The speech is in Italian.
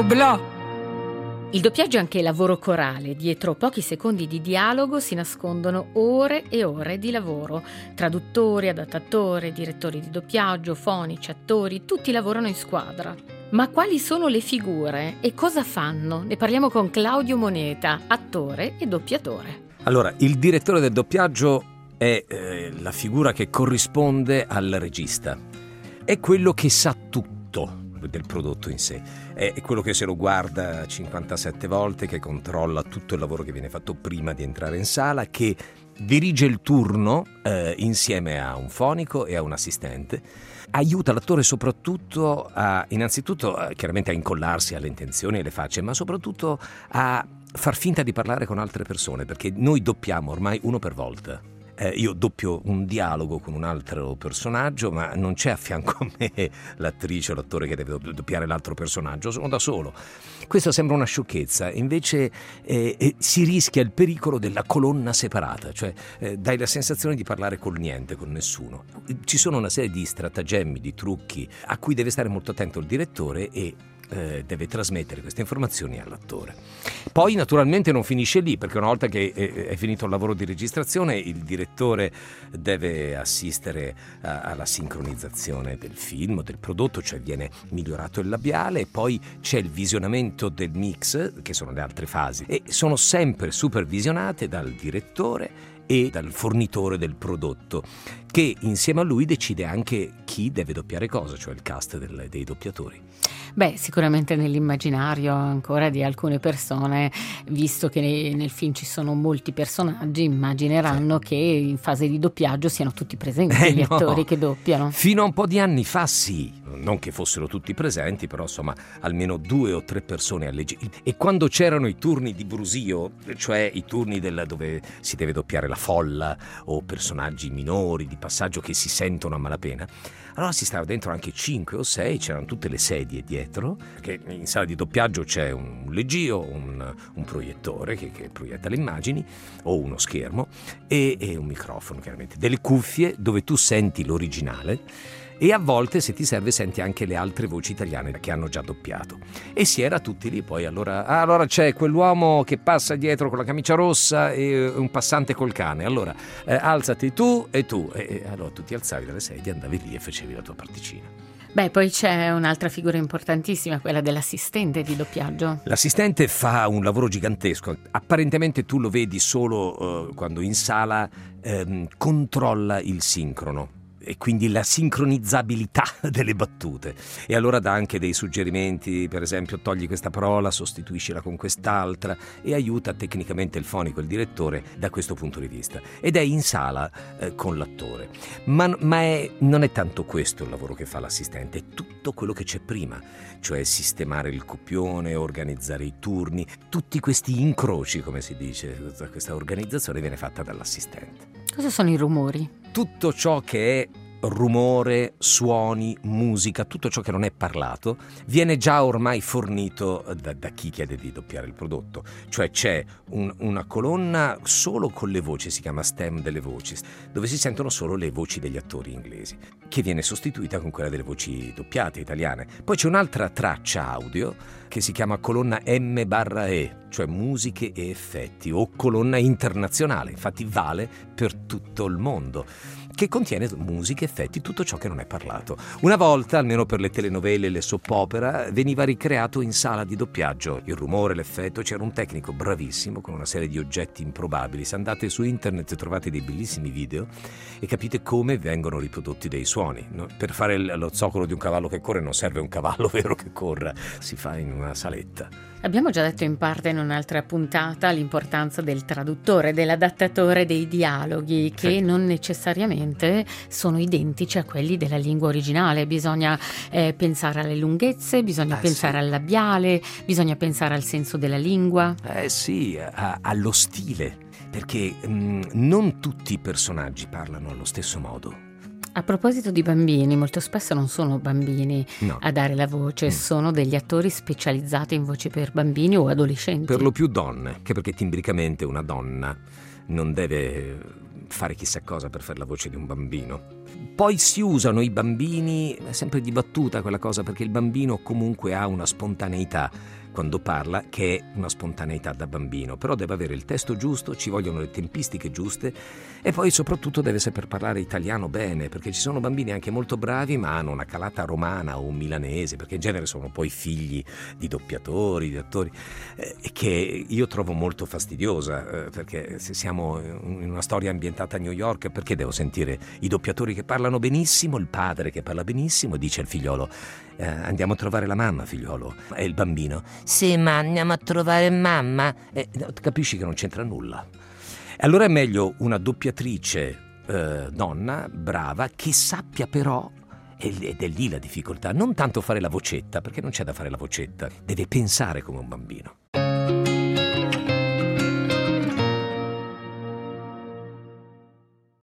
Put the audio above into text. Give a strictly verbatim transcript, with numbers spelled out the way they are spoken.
bla. Il doppiaggio è anche lavoro corale. Dietro pochi secondi di dialogo si nascondono ore e ore di lavoro. Traduttori, adattatori, direttori di doppiaggio, fonici, attori, tutti lavorano in squadra. Ma quali sono le figure e cosa fanno? Ne parliamo con Claudio Moneta, attore e doppiatore. Allora, il direttore del doppiaggio è eh, la figura che corrisponde al regista. È quello che sa tutto del prodotto in sé, è quello che se lo guarda cinquantasette volte, che controlla tutto il lavoro che viene fatto prima di entrare in sala, che dirige il turno eh, insieme a un fonico e a un assistente, aiuta l'attore soprattutto a, innanzitutto a, chiaramente a incollarsi alle intenzioni e alle facce, ma soprattutto a far finta di parlare con altre persone, perché noi doppiamo ormai uno per volta. Eh, io doppio un dialogo con un altro personaggio, ma non c'è a fianco a me l'attrice o l'attore che deve doppiare l'altro personaggio, sono da solo. Questo sembra una sciocchezza, invece eh, eh, si rischia il pericolo della colonna separata, cioè eh, dai la sensazione di parlare col niente, con nessuno. Ci sono una serie di stratagemmi, di trucchi a cui deve stare molto attento il direttore e Eh, deve trasmettere queste informazioni all'attore. Poi naturalmente non finisce lì, perché una volta che è, è finito il lavoro di registrazione, il direttore deve assistere a, alla sincronizzazione del film, del prodotto, cioè viene migliorato il labiale, e poi c'è il visionamento del mix, che sono le altre fasi, e sono sempre supervisionate dal direttore e dal fornitore del prodotto, che insieme a lui decide anche chi deve doppiare cosa, cioè il cast del, dei doppiatori. Beh, sicuramente nell'immaginario ancora di alcune persone, visto che nel film ci sono molti personaggi, immagineranno sì. che in fase di doppiaggio siano tutti presenti eh gli no. attori che doppiano. Fino a un po' di anni fa sì, non che fossero tutti presenti, però insomma almeno due o tre persone alle gi- e quando c'erano i turni di brusio, cioè i turni del, dove si deve doppiare la folla o personaggi minori di passaggio che si sentono a malapena, allora si stava dentro anche cinque o sei, c'erano tutte le sedie dietro, perché in sala di doppiaggio c'è un leggio, un, un proiettore che, che proietta le immagini, o uno schermo, e, e un microfono chiaramente, delle cuffie dove tu senti l'originale, e a volte, se ti serve, senti anche le altre voci italiane che hanno già doppiato. E si era tutti lì. Poi allora, ah, allora c'è quell'uomo che passa dietro con la camicia rossa e un passante col cane, allora eh, alzati tu e tu, e, e allora tu ti alzavi dalle sedie, andavi lì e facevi la tua particina. Beh, poi c'è un'altra figura importantissima, quella dell'assistente di doppiaggio. L'assistente fa un lavoro gigantesco. Apparentemente tu lo vedi solo uh, quando in sala um, controlla il sincrono e quindi la sincronizzabilità delle battute, e allora dà anche dei suggerimenti, per esempio togli questa parola, sostituiscila con quest'altra, e aiuta tecnicamente il fonico, il direttore, da questo punto di vista, ed è in sala eh, con l'attore. Ma, ma è, non è tanto questo il lavoro che fa l'assistente, è tutto quello che c'è prima, cioè sistemare il copione, organizzare i turni, tutti questi incroci, come si dice, questa organizzazione viene fatta dall'assistente. Cosa sono i rumori? Tutto ciò che è rumore, suoni, musica, tutto ciò che non è parlato viene già ormai fornito da, da chi chiede di doppiare il prodotto. Cioè c'è un, una colonna solo con le voci, si chiama stem delle voci, dove si sentono solo le voci degli attori inglesi, che viene sostituita con quella delle voci doppiate italiane. Poi c'è un'altra traccia audio che si chiama colonna M barra E, cioè musiche e effetti, o colonna internazionale, infatti vale per tutto il mondo, che contiene musiche, effetti, tutto ciò che non è parlato. Una volta, almeno per le telenovele e le soap opera, veniva ricreato in sala di doppiaggio il rumore, l'effetto. C'era un tecnico bravissimo con una serie di oggetti improbabili. Se andate su internet trovate dei bellissimi video e capite come vengono riprodotti dei suoni, no? Per fare lo zoccolo di un cavallo che corre non serve un cavallo vero che corra, si fa in una saletta. Abbiamo già detto in parte in un'altra puntata l'importanza del traduttore, dell'adattatore dei dialoghi, che sì. non necessariamente sono identici a quelli della lingua originale. Bisogna eh, pensare alle lunghezze, bisogna eh, pensare sì. al labiale, bisogna pensare al senso della lingua. Eh sì, a, allo stile, perché mh, non tutti i personaggi parlano allo stesso modo. A proposito di bambini, molto spesso non sono bambini no. a dare la voce, mm. sono degli attori specializzati in voci per bambini o adolescenti. Per lo più donne, che perché timbricamente una donna non deve fare chissà cosa per fare la voce di un bambino. Poi si usano i bambini, è sempre di battuta quella cosa, perché il bambino comunque ha una spontaneità quando parla, che è una spontaneità da bambino, però deve avere il testo giusto, ci vogliono le tempistiche giuste e poi soprattutto deve saper parlare italiano bene, perché ci sono bambini anche molto bravi ma hanno una calata romana o milanese, perché in genere sono poi figli di doppiatori, di attori, eh, che io trovo molto fastidiosa, eh, perché se siamo in una storia ambientata a New York, perché devo sentire i doppiatori che parlano benissimo, il padre che parla benissimo, dice al figliolo eh, andiamo a trovare la mamma, figliolo, e il bambino sì, ma andiamo a trovare mamma, e capisci che non c'entra nulla. Allora è meglio una doppiatrice eh, donna brava, che sappia però, ed è lì la difficoltà, non tanto fare la vocetta, perché non c'è da fare la vocetta, deve pensare come un bambino.